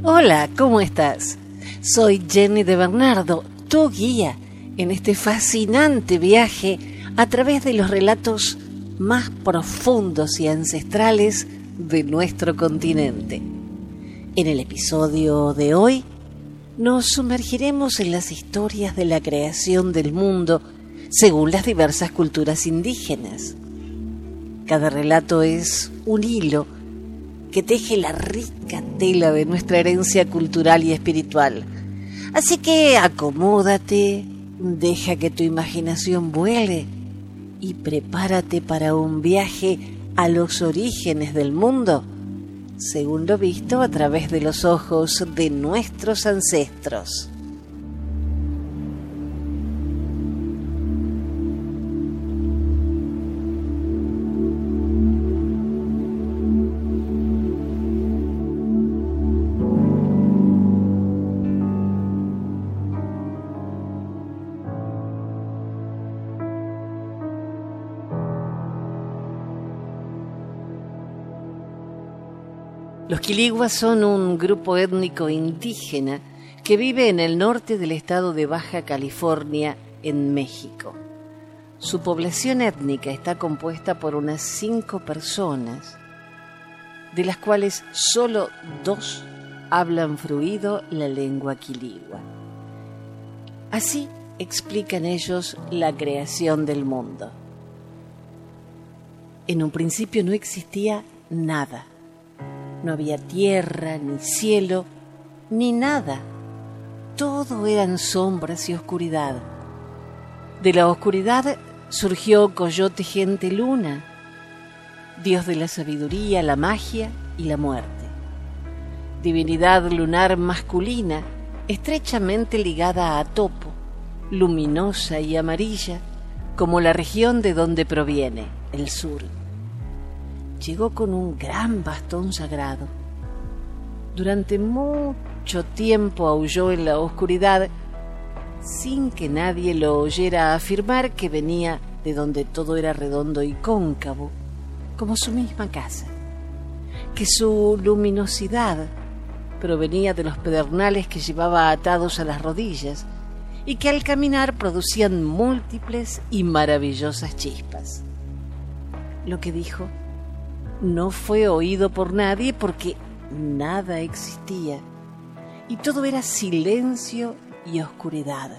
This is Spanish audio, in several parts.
Hola, ¿cómo estás? Soy Jenny de Bernardo, tu guía en este fascinante viaje a través de los relatos más profundos y ancestrales de nuestro continente. En el episodio de hoy nos sumergiremos en las historias de la creación del mundo según las diversas culturas indígenas. Cada relato es un hilo que teje la rica tela de nuestra herencia cultural y espiritual. Así que acomódate, deja que tu imaginación vuele y prepárate para un viaje a los orígenes del mundo, según lo visto a través de los ojos de nuestros ancestros. Los quiliguas son un grupo étnico indígena que vive en el norte del estado de Baja California, en México. Su población étnica está compuesta por unas 5 personas, de las cuales solo 2 hablan fluido la lengua quiligua. Así explican ellos la creación del mundo. En un principio no existía nada. No había tierra, ni cielo, ni nada. Todo eran sombras y oscuridad. De la oscuridad surgió Coyote Gente Luna, dios de la sabiduría, la magia y la muerte. Divinidad lunar masculina, estrechamente ligada a Topo, luminosa y amarilla, como la región de donde proviene, el sur. Llegó con un gran bastón sagrado. Durante mucho tiempo aulló en la oscuridad, sin que nadie lo oyera afirmar que venía de donde todo era redondo y cóncavo, como su misma casa, que su luminosidad provenía de los pedernales que llevaba atados a las rodillas y que al caminar producían múltiples y maravillosas chispas. Lo que dijo no fue oído por nadie porque nada existía y todo era silencio y oscuridad.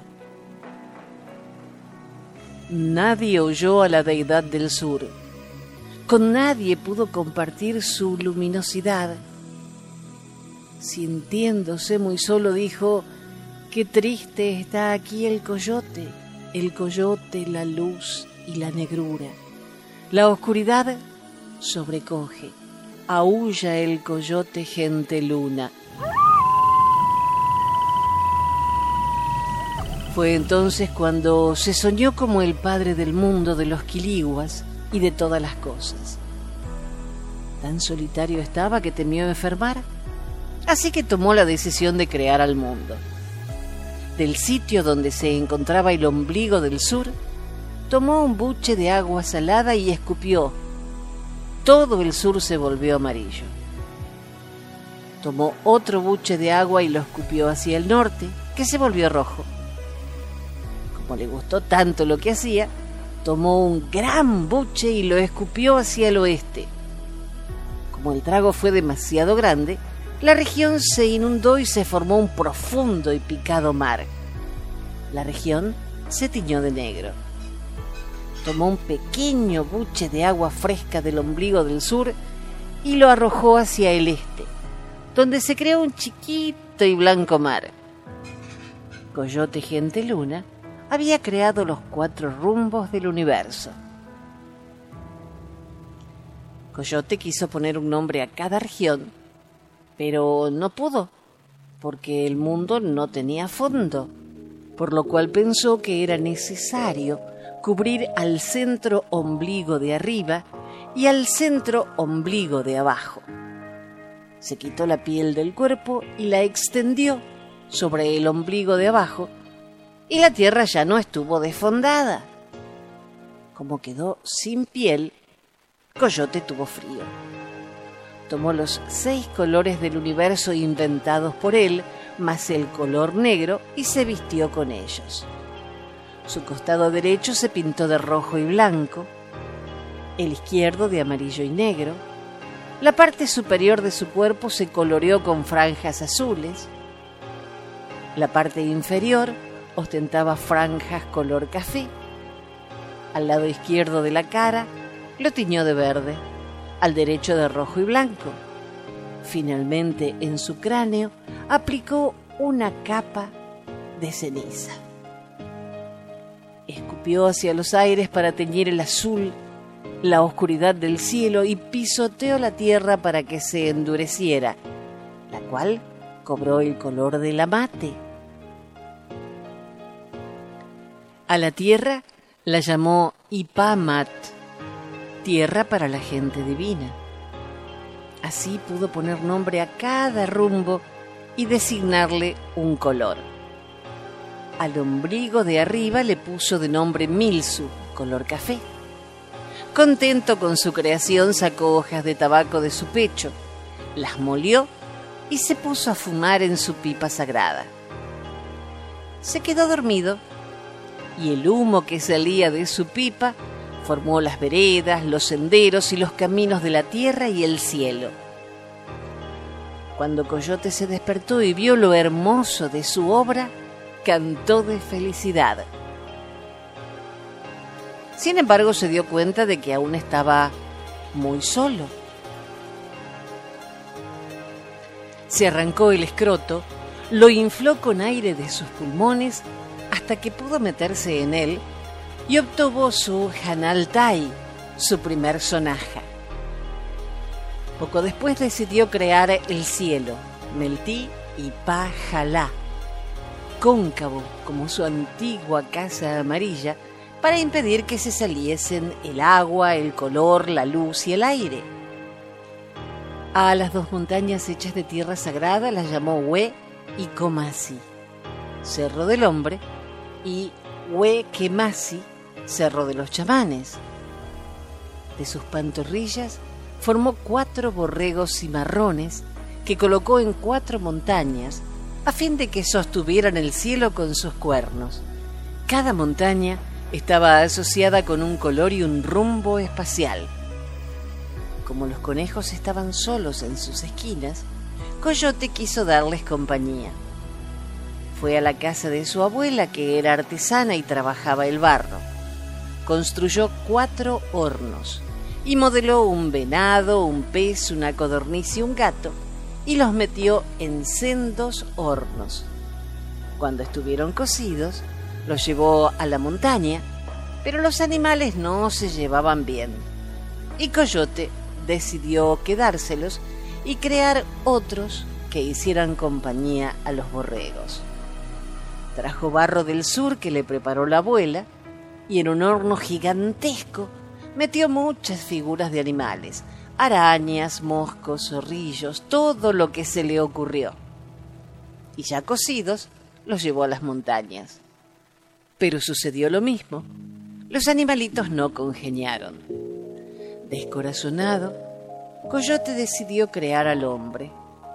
Nadie oyó a la deidad del sur. Con nadie pudo compartir su luminosidad. Sintiéndose muy solo, dijo: «Qué triste está aquí el coyote, la luz y la negrura. La oscuridad sobrecoge, aúlla el Coyote Gente Luna». Fue entonces cuando se soñó como el padre del mundo de los quiliguas y de todas las cosas. Tan solitario estaba que temió enfermar, así que tomó la decisión de crear al mundo. Del sitio donde se encontraba el ombligo del sur, tomó un buche de agua salada y escupió. Todo el sur se volvió amarillo. Tomó otro buche de agua y lo escupió hacia el norte, que se volvió rojo. Como le gustó tanto lo que hacía, tomó un gran buche y lo escupió hacia el oeste. Como el trago fue demasiado grande, la región se inundó y se formó un profundo y picado mar. La región se tiñó de negro. Tomó un pequeño buche de agua fresca del ombligo del sur y lo arrojó hacia el este, donde se creó un chiquito y blanco mar. Coyote Gente Luna había creado los 4 rumbos del universo. Coyote quiso poner un nombre a cada región, pero no pudo, porque el mundo no tenía fondo, por lo cual pensó que era necesario cubrir al centro ombligo de arriba y al centro ombligo de abajo. Se quitó la piel del cuerpo y la extendió sobre el ombligo de abajo, y la tierra ya no estuvo desfondada. Como quedó sin piel, Coyote tuvo frío. Tomó los 6 colores del universo inventados por él, más el color negro, y se vistió con ellos. Su costado derecho se pintó de rojo y blanco, el izquierdo de amarillo y negro. La parte superior de su cuerpo se coloreó con franjas azules. La parte inferior ostentaba franjas color café. Al lado izquierdo de la cara lo tiñó de verde, al derecho de rojo y blanco. Finalmente, en su cráneo aplicó una capa de ceniza. Escupió hacia los aires para teñir el azul, la oscuridad del cielo, y pisoteó la tierra para que se endureciera, la cual cobró el color de la mate. A la tierra la llamó Ipamat, tierra para la gente divina. Así pudo poner nombre a cada rumbo y designarle un color. Al ombligo de arriba le puso de nombre Milsu, color café. Contento con su creación, sacó hojas de tabaco de su pecho, las molió y se puso a fumar en su pipa sagrada. Se quedó dormido y el humo que salía de su pipa formó las veredas, los senderos y los caminos de la tierra y el cielo. Cuando Coyote se despertó y vio lo hermoso de su obra, cantó de felicidad. Sin embargo, se dio cuenta de que aún estaba muy solo. Se arrancó el escroto, lo infló con aire de sus pulmones hasta que pudo meterse en él y obtuvo su Hanaltai, su primer sonaja. Poco después decidió crear el cielo, Meltí y Pajalá, cóncavo como su antigua casa amarilla, para impedir que se saliesen el agua, el color, la luz y el aire. A las 2 montañas hechas de tierra sagrada las llamó Hue y Comasi, Cerro del Hombre, y Hue Kemasi, Cerro de los Chamanes. De sus pantorrillas formó 4 borregos cimarrones que colocó en 4 montañas a fin de que sostuvieran el cielo con sus cuernos. Cada montaña estaba asociada con un color y un rumbo espacial. Como los conejos estaban solos en sus esquinas, Coyote quiso darles compañía. Fue a la casa de su abuela, que era artesana y trabajaba el barro. Construyó 4 hornos y modeló un venado, un pez, una codorniz y un gato, y los metió en sendos hornos. Cuando estuvieron cocidos, los llevó a la montaña, pero los animales no se llevaban bien, y Coyote decidió quedárselos y crear otros que hicieran compañía a los borregos. Trajo barro del sur que le preparó la abuela, y en un horno gigantesco metió muchas figuras de animales, arañas, moscos, zorrillos, todo lo que se le ocurrió. Y ya cocidos, los llevó a las montañas. Pero sucedió lo mismo. Los animalitos no congeniaron. Descorazonado, Coyote decidió crear al hombre.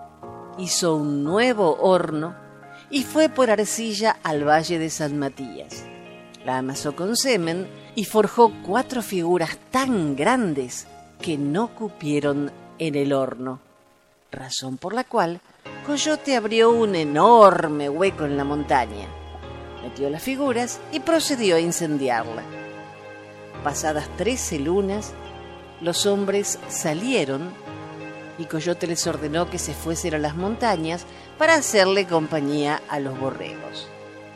Hizo un nuevo horno y fue por arcilla al valle de San Matías. La amasó con semen y forjó 4 figuras tan grandes que no cupieron en el horno, razón por la cual Coyote abrió un enorme hueco en la montaña, metió las figuras y procedió a incendiarla. Pasadas 13 lunas, los hombres salieron y Coyote les ordenó que se fuesen a las montañas para hacerle compañía a los borregos.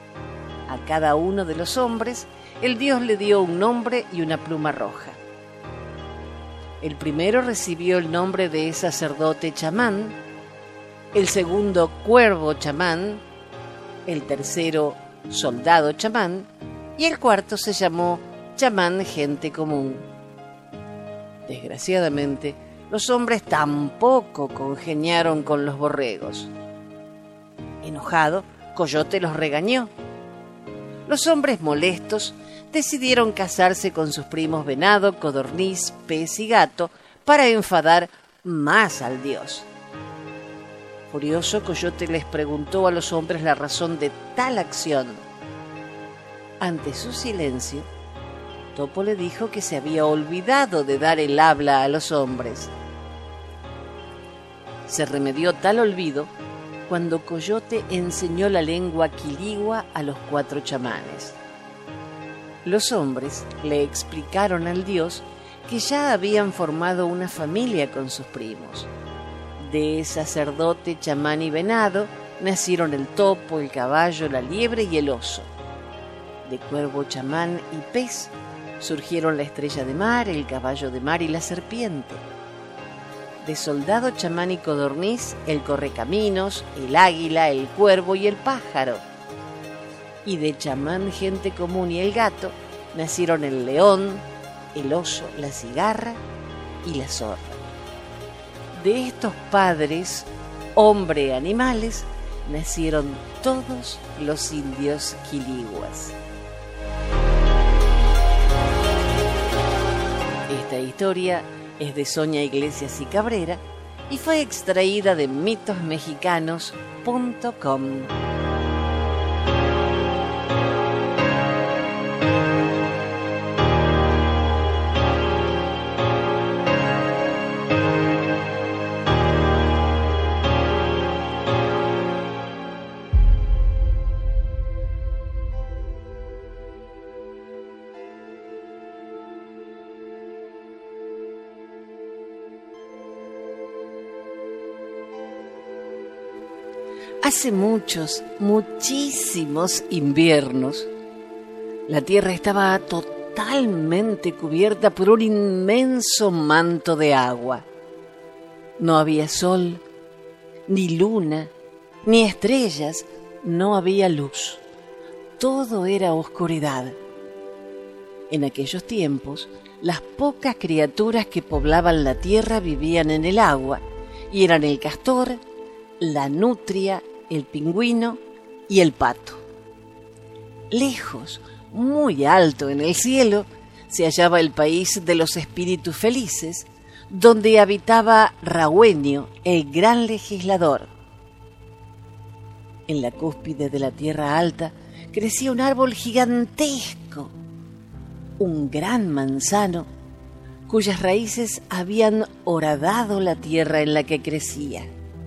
A cada uno de los hombres, el dios le dio un nombre y una pluma roja. El primero recibió el nombre de sacerdote chamán, el segundo cuervo chamán, el tercero soldado chamán y el cuarto se llamó chamán gente común. Desgraciadamente, los hombres tampoco congeniaron con los borregos. Enojado, Coyote los regañó. Los hombres molestos decidieron casarse con sus primos venado, codorniz, pez y gato para enfadar más al dios. Furioso, Coyote les preguntó a los hombres la razón de tal acción. Ante su silencio, Topo le dijo que se había olvidado de dar el habla a los hombres. Se remedió tal olvido cuando Coyote enseñó la lengua quiligua a los 4 chamanes. Los hombres le explicaron al dios que ya habían formado una familia con sus primos. De sacerdote, chamán y venado nacieron el topo, el caballo, la liebre y el oso. De cuervo, chamán y pez surgieron la estrella de mar, el caballo de mar y la serpiente. De soldado, chamán y codorniz, el correcaminos, el águila, el cuervo y el pájaro. Y de chamán, gente común y el gato nacieron el león, el oso, la cigarra y la zorra. De estos padres, hombre-animales, nacieron todos los indios quiliguas. Esta historia es de Sonia Iglesias y Cabrera y fue extraída de mitosmexicanos.com. Hace muchísimos inviernos, la tierra estaba totalmente cubierta por un inmenso manto de agua. No había sol, ni luna, ni estrellas, no había luz. Todo era oscuridad. En aquellos tiempos, las pocas criaturas que poblaban la tierra vivían en el agua, y eran el castor, la nutria, el pingüino y el pato. Lejos, muy alto en el cielo, se hallaba el país de los espíritus felices, donde habitaba Rauenio, el gran legislador. En la cúspide de la tierra alta crecía un árbol gigantesco, un gran manzano, cuyas raíces habían horadado la tierra en la que crecía.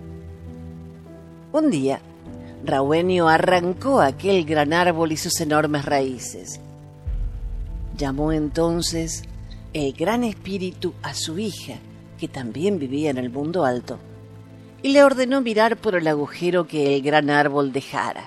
Un día, Rauenio arrancó aquel gran árbol y sus enormes raíces. Llamó entonces el gran espíritu a su hija, que también vivía en el mundo alto, y le ordenó mirar por el agujero que el gran árbol dejara.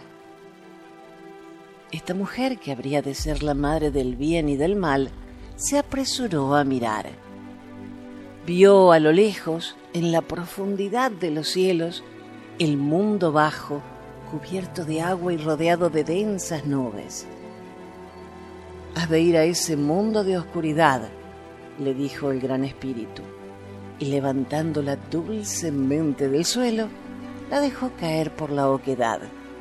Esta mujer, que habría de ser la madre del bien y del mal, se apresuró a mirar. Vio a lo lejos, en la profundidad de los cielos, el mundo bajo, cubierto de agua y rodeado de densas nubes. «Has de ir a ese mundo de oscuridad», le dijo el gran espíritu, y levantándola dulcemente del suelo, la dejó caer por la oquedad.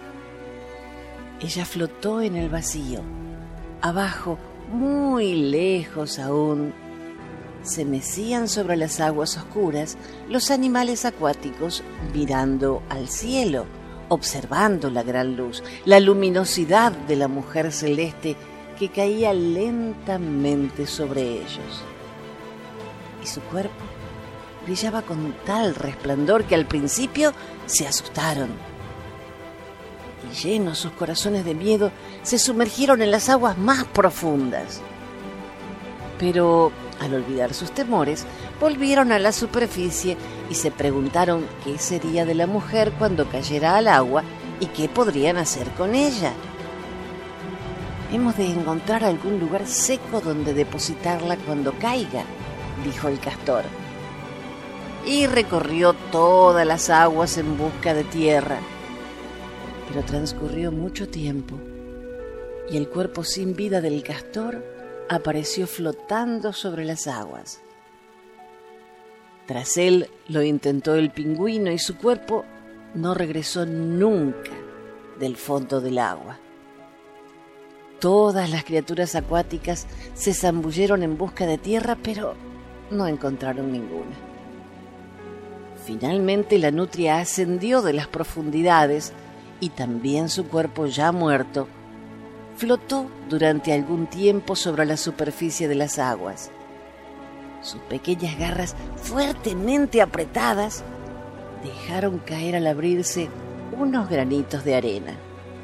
Ella flotó en el vacío. Abajo, muy lejos aún, se mecían sobre las aguas oscuras los animales acuáticos mirando al cielo, observando la gran luz, la luminosidad de la mujer celeste que caía lentamente sobre ellos. Y su cuerpo brillaba con tal resplandor que al principio se asustaron. Y llenos sus corazones de miedo, se sumergieron en las aguas más profundas. Pero al olvidar sus temores, volvieron a la superficie y se preguntaron qué sería de la mujer cuando cayera al agua y qué podrían hacer con ella. «Hemos de encontrar algún lugar seco donde depositarla cuando caiga», dijo el castor. Y recorrió todas las aguas en busca de tierra. Pero transcurrió mucho tiempo y el cuerpo sin vida del castor apareció flotando sobre las aguas. Tras él lo intentó el pingüino y su cuerpo no regresó nunca del fondo del agua. Todas las criaturas acuáticas se zambulleron en busca de tierra, pero no encontraron ninguna. Finalmente la nutria ascendió de las profundidades y también su cuerpo ya muerto flotó durante algún tiempo sobre la superficie de las aguas. Sus pequeñas garras fuertemente apretadas dejaron caer al abrirse unos granitos de arena.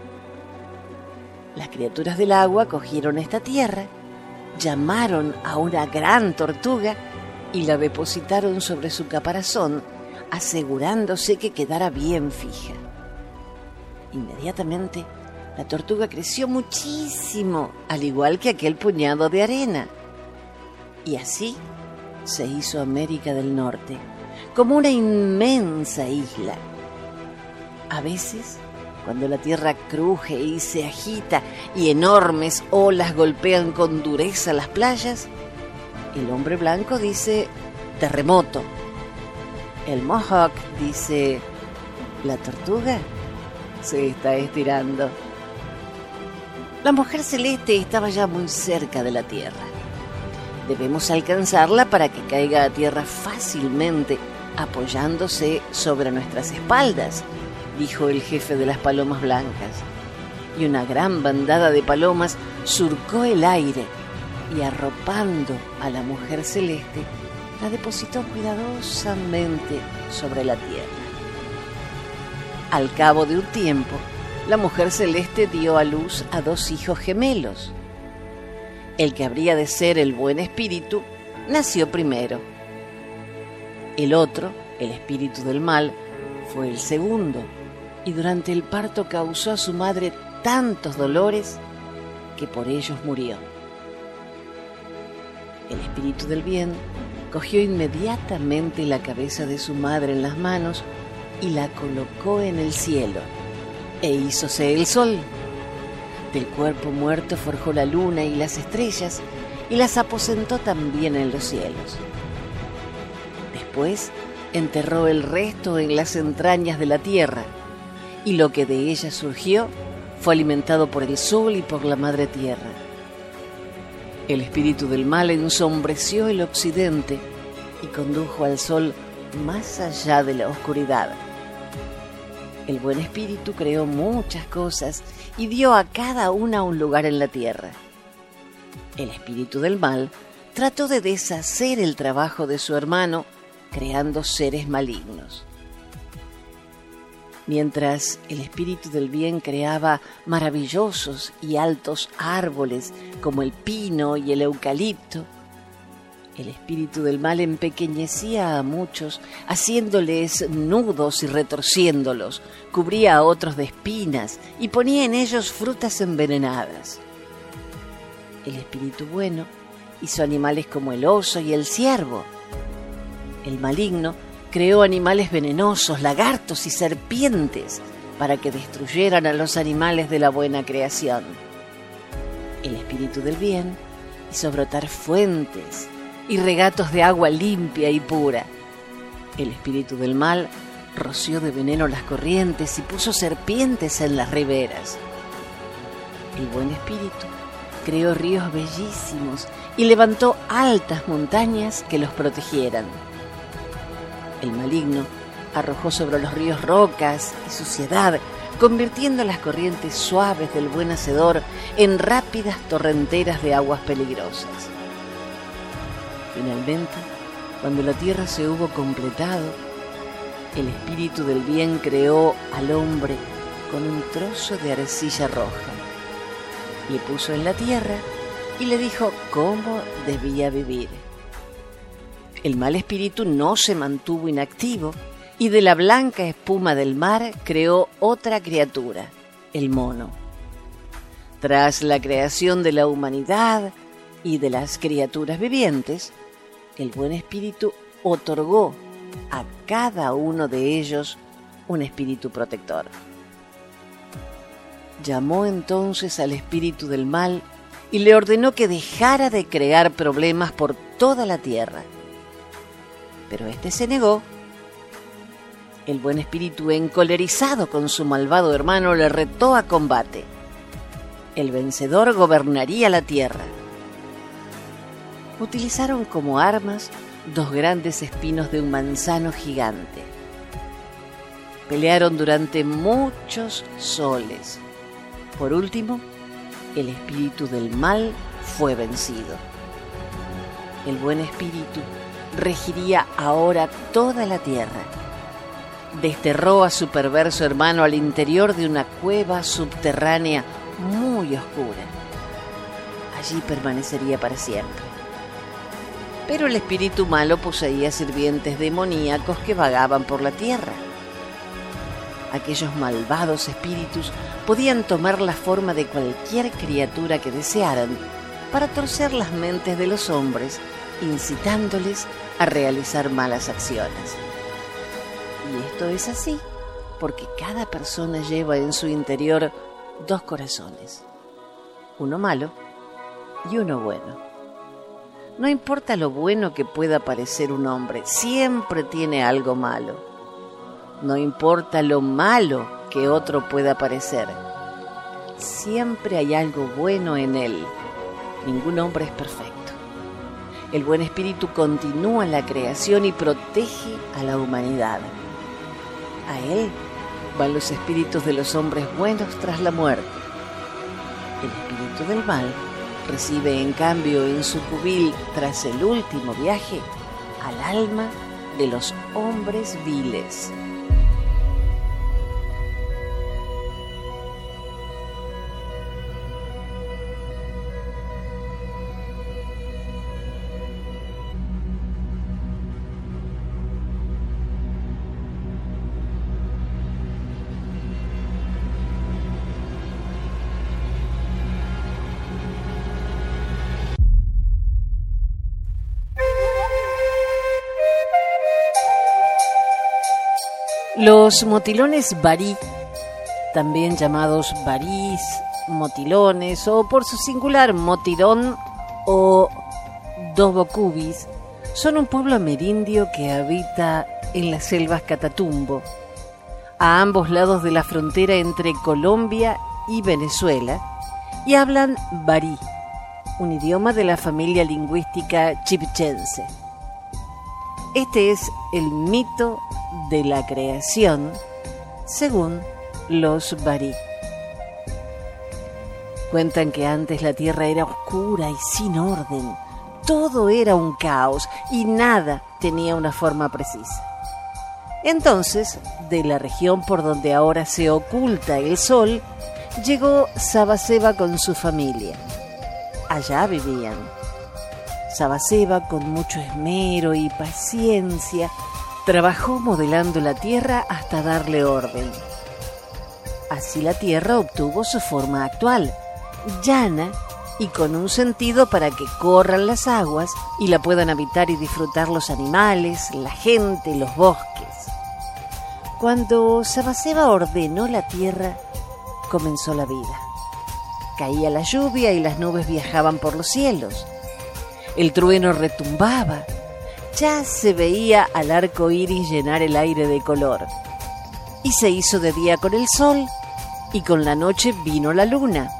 Las criaturas del agua cogieron esta tierra, llamaron a una gran tortuga y la depositaron sobre su caparazón, asegurándose que quedara bien fija. Inmediatamente, la tortuga creció muchísimo, al igual que aquel puñado de arena. Y así se hizo América del Norte, como una inmensa isla. A veces, cuando la tierra cruje y se agita y enormes olas golpean con dureza las playas, el hombre blanco dice terremoto. El Mohawk dice la tortuga se está estirando. La mujer celeste estaba ya muy cerca de la tierra. Debemos alcanzarla para que caiga a tierra fácilmente, apoyándose sobre nuestras espaldas, dijo el jefe de las palomas blancas. Y una gran bandada de palomas surcó el aire y, arropando a la mujer celeste, la depositó cuidadosamente sobre la tierra. Al cabo de un tiempo, la mujer celeste dio a luz a 2 hijos gemelos. El que habría de ser el buen espíritu nació primero. El otro, el espíritu del mal, fue el segundo, y durante el parto causó a su madre tantos dolores que por ellos murió. El espíritu del bien cogió inmediatamente la cabeza de su madre en las manos y la colocó en el cielo, e hízose el sol. Del cuerpo muerto forjó la luna y las estrellas, y las aposentó también en los cielos. Después enterró el resto en las entrañas de la tierra, y lo que de ella surgió fue alimentado por el sol y por la madre tierra. El espíritu del mal ensombreció el occidente y condujo al sol más allá de la oscuridad. El buen espíritu creó muchas cosas y dio a cada una un lugar en la tierra. El espíritu del mal trató de deshacer el trabajo de su hermano, creando seres malignos. Mientras el espíritu del bien creaba maravillosos y altos árboles como el pino y el eucalipto, el espíritu del mal empequeñecía a muchos, haciéndoles nudos y retorciéndolos, cubría a otros de espinas y ponía en ellos frutas envenenadas. El espíritu bueno hizo animales como el oso y el ciervo. El maligno creó animales venenosos, lagartos y serpientes, para que destruyeran a los animales de la buena creación. El espíritu del bien hizo brotar fuentes y regatos de agua limpia y pura. El espíritu del mal roció de veneno las corrientes y puso serpientes en las riberas. El buen espíritu creó ríos bellísimos y levantó altas montañas que los protegieran. El maligno arrojó sobre los ríos rocas y suciedad, convirtiendo las corrientes suaves del buen hacedor en rápidas torrenteras de aguas peligrosas. Finalmente, cuando la tierra se hubo completado, el espíritu del bien creó al hombre con un trozo de arcilla roja. Le puso en la tierra y le dijo cómo debía vivir. El mal espíritu no se mantuvo inactivo y de la blanca espuma del mar creó otra criatura, el mono. Tras la creación de la humanidad y de las criaturas vivientes, el buen espíritu otorgó a cada uno de ellos un espíritu protector. Llamó entonces al espíritu del mal y le ordenó que dejara de crear problemas por toda la tierra. Pero éste se negó. El buen espíritu, encolerizado con su malvado hermano, le retó a combate. El vencedor gobernaría la tierra. Utilizaron como armas 2 grandes espinos de un manzano gigante. Pelearon durante muchos soles. Por último, el espíritu del mal fue vencido. El buen espíritu regiría ahora toda la tierra. Desterró a su perverso hermano al interior de una cueva subterránea muy oscura. Allí permanecería para siempre. Pero el espíritu malo poseía sirvientes demoníacos que vagaban por la tierra. Aquellos malvados espíritus podían tomar la forma de cualquier criatura que desearan para torcer las mentes de los hombres, incitándoles a realizar malas acciones. Y esto es así porque cada persona lleva en su interior 2 corazones, uno malo y uno bueno. No importa lo bueno que pueda parecer un hombre, siempre tiene algo malo. No importa lo malo que otro pueda parecer, siempre hay algo bueno en él. Ningún hombre es perfecto. El buen espíritu continúa la creación y protege a la humanidad. A él van los espíritus de los hombres buenos tras la muerte. El espíritu del mal recibe en cambio en su cubil tras el último viaje al alma de los hombres viles. Los motilones barí, también llamados barís, motilones o por su singular motirón o dobocubis, son un pueblo amerindio que habita en las selvas Catatumbo, a ambos lados de la frontera entre Colombia y Venezuela, y hablan barí, un idioma de la familia lingüística chibchense. Este es el mito de la creación según los barí. Cuentan que antes la tierra era oscura y sin orden. Todo era un caos y nada tenía una forma precisa. Entonces, de la región por donde ahora se oculta el sol, llegó Sabaseba con su familia. Allá vivían. Sabaseba, con mucho esmero y paciencia, trabajó modelando la tierra hasta darle orden. Así la tierra obtuvo su forma actual, llana y con un sentido para que corran las aguas y la puedan habitar y disfrutar los animales, la gente, los bosques. Cuando Sabaseba ordenó la tierra, comenzó la vida. Caía la lluvia y las nubes viajaban por los cielos. El trueno retumbaba. Ya se veía al arco iris llenar el aire de color. Y se hizo de día con el sol, y con la noche vino la luna.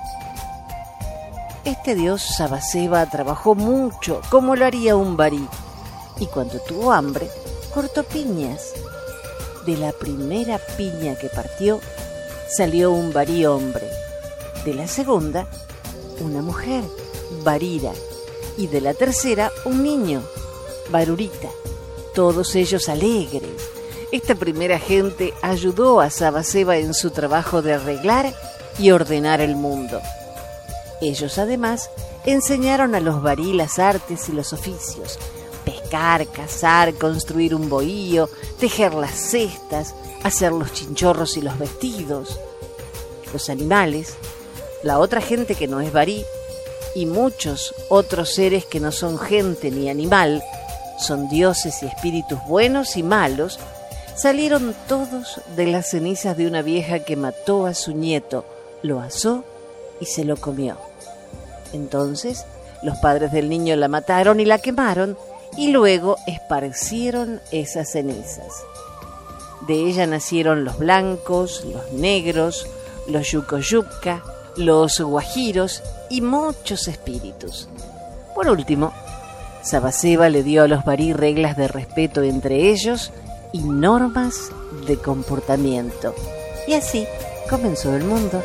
Este dios Sabaseba trabajó mucho, como lo haría un barí, y cuando tuvo hambre, cortó piñas. De la primera piña que partió, salió un barí hombre. De la segunda, una mujer, Barira, y de la tercera, un niño, Barurita, todos ellos alegres. Esta primera gente ayudó a Sabaseba en su trabajo de arreglar y ordenar el mundo. Ellos además enseñaron a los barí las artes y los oficios: pescar, cazar, construir un bohío, tejer las cestas, hacer los chinchorros y los vestidos. Los animales, la otra gente que no es barí, y muchos otros seres que no son gente ni animal, son dioses y espíritus buenos y malos, salieron todos de las cenizas de una vieja que mató a su nieto, lo asó y se lo comió. Entonces los padres del niño la mataron y la quemaron, y luego esparcieron esas cenizas. De ella nacieron los blancos, los negros, los yucoyuca, los guajiros y muchos espíritus. Por último, Sabaseba le dio a los barí reglas de respeto entre ellos y normas de comportamiento. Y así comenzó el mundo.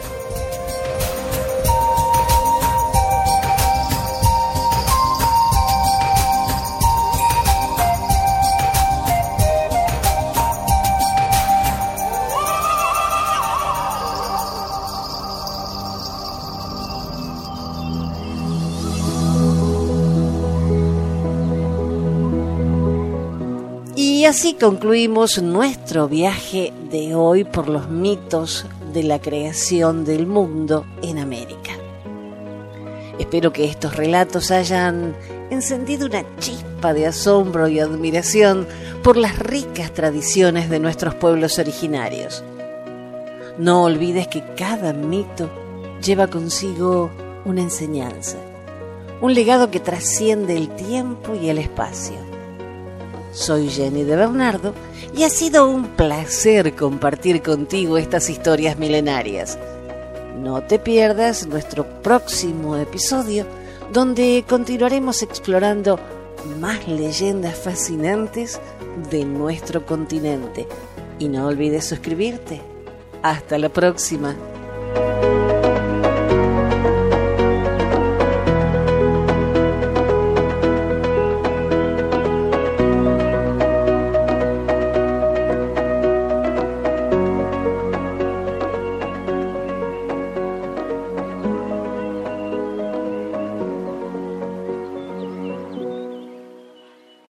Y así concluimos nuestro viaje de hoy por los mitos de la creación del mundo en América. Espero que estos relatos hayan encendido una chispa de asombro y admiración por las ricas tradiciones de nuestros pueblos originarios. No olvides que cada mito lleva consigo una enseñanza, un legado que trasciende el tiempo y el espacio. Soy Jenny de Bernardo y ha sido un placer compartir contigo estas historias milenarias. No te pierdas nuestro próximo episodio, donde continuaremos explorando más leyendas fascinantes de nuestro continente. Y no olvides suscribirte. Hasta la próxima.